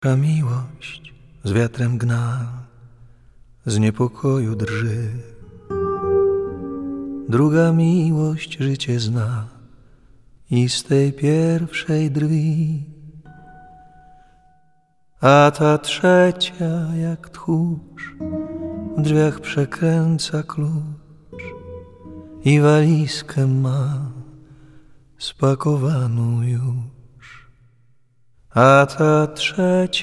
Ta miłość z wiatrem gna, z niepokoju drży. Druga miłość życie zna i z tej pierwszej drwi. A ta trzecia jak tchórz w drzwiach przekręca klucz i walizkę ma spakowaną już. A ta trzecia